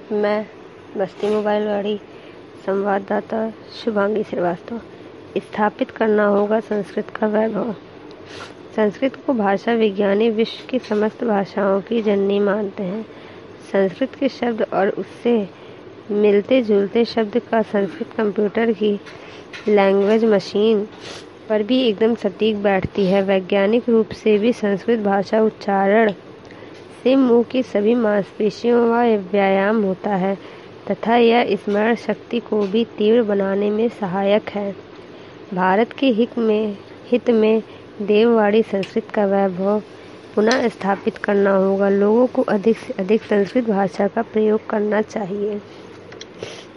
मैं बस्ती मोबाइल वाली संवाददाता शुभांगी श्रीवास्तव। स्थापित करना होगा संस्कृत का वैभव। संस्कृत को भाषा विज्ञानी विश्व की समस्त भाषाओं की जननी मानते हैं। संस्कृत के शब्द और उससे मिलते जुलते शब्द का संस्कृत कंप्यूटर की लैंग्वेज मशीन पर भी एकदम सटीक बैठती है। वैज्ञानिक रूप से भी संस्कृत भाषा उच्चारण से मुंह की सभी मांसपेशियों का व्यायाम होता है तथा यह स्मरण शक्ति को भी तीव्र बनाने में सहायक है। भारत के हित में देववाणी संस्कृत का वैभव पुनः स्थापित करना होगा। लोगों को अधिक से अधिक संस्कृत भाषा का प्रयोग करना चाहिए।